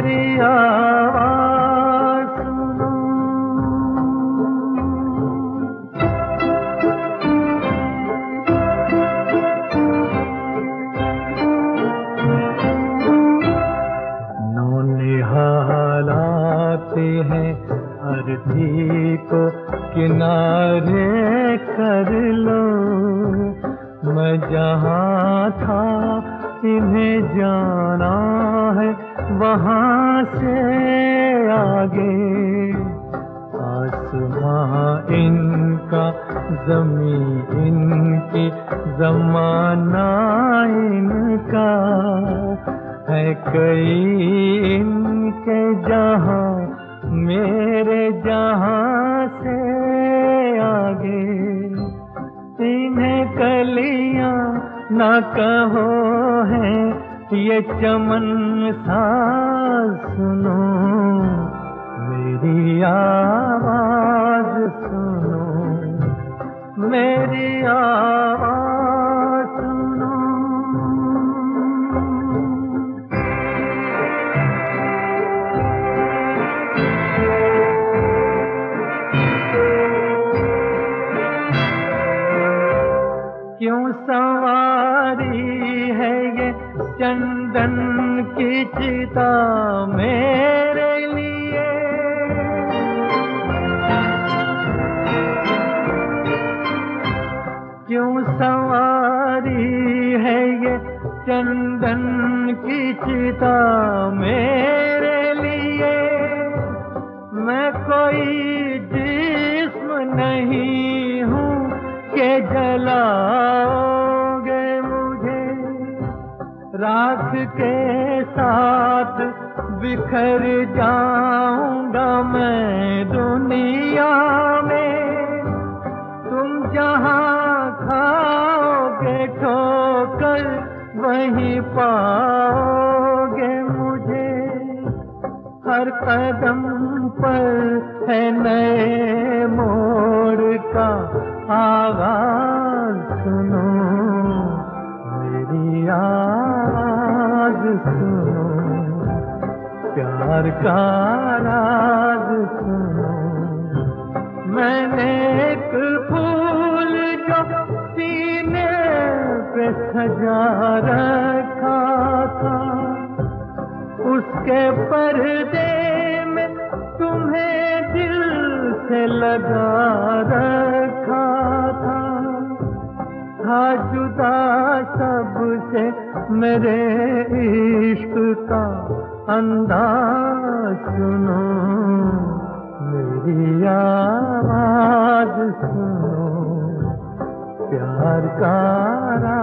मेरी आवाज़ सुनो। नौनिहालाते हैं अर्थी को किनारे कर लो। मैं जहाँ था इन्हें जाना है वहाँ से आगे। आसमां इनका ज़मीं इनकी ज़माना इनका है। कई इनके जहाँ मेरे जहाँ से आगे। इन्हें कलियां ना कहो है ये चमन सा सुनो। मेरी आवाज़ सुनो, मेरी आवाज़ सुनो। क्यों सवारी है ये चंदन की चिता मेरे लिए। क्यों सवारी है ये चंदन की चिता मेरे लिए। मैं कोई जिस्म नहीं हूँ के जलाओगे मुझे। राख के साथ बिखर जाऊंगा मैं दुनिया में। तुम जहाँ खाओगे ठोकर वहीं पाओगे मुझे। हर कदम पर है नए मोड़ का आवाज़ सुनो। मेरी आवाज़ सुनो, प्यार का राज सुनो। मैंने एक फूल जो सीने पे सजा रखा था। उसके पर्दे में तुम्हें दिल से लगा रखा था। जुदा सबसे मेरे इश्क का अंदाज सुनो। मेरी आवाज़ सुनो, प्यार का